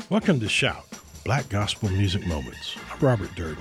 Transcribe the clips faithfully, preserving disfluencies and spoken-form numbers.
Welcome to Shout, Black Gospel Music Moments. I'm Robert Durden.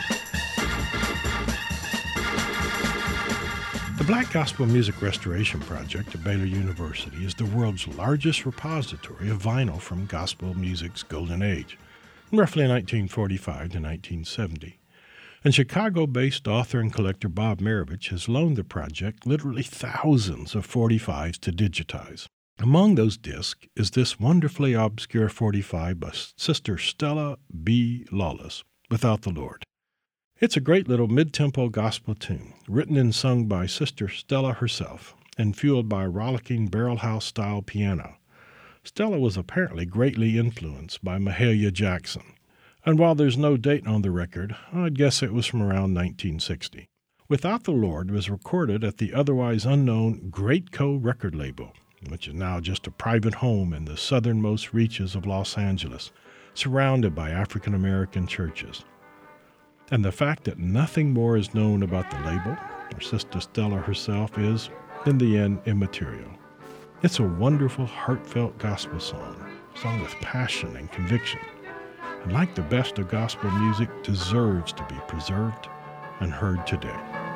The Black Gospel Music Restoration Project at Baylor University is the world's largest repository of vinyl from gospel music's golden age, roughly nineteen forty-five to nineteen seventy. And Chicago-based author and collector Bob Marovich has loaned the project literally thousands of forty-fives to digitize. Among those discs is this wonderfully obscure forty-five by Sister Stella B. Lawless, Without the Lord. It's a great little mid-tempo gospel tune, written and sung by Sister Stella herself, and fueled by a rollicking barrelhouse-style piano. Stella was apparently greatly influenced by Mahalia Jackson, and while there's no date on the record, I'd guess it was from around nineteen sixty. Without the Lord was recorded at the otherwise unknown Great Co. record label, which is now just a private home in the southernmost reaches of Los Angeles, surrounded by African-American churches. And the fact that nothing more is known about the label, or Sister Stella herself, is, in the end, immaterial. It's a wonderful, heartfelt gospel song, sung with passion and conviction, and like the best of gospel music, deserves to be preserved and heard today.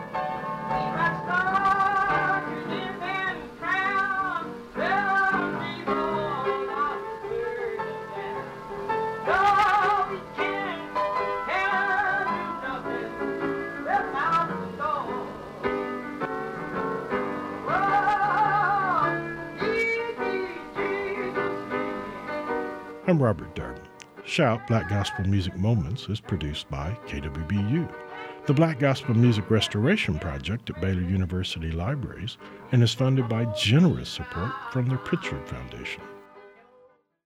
I'm Robert Durden. Shout, Black Gospel Music Moments is produced by K W B U, the Black Gospel Music Restoration Project at Baylor University Libraries, and is funded by generous support from the Pritchard Foundation.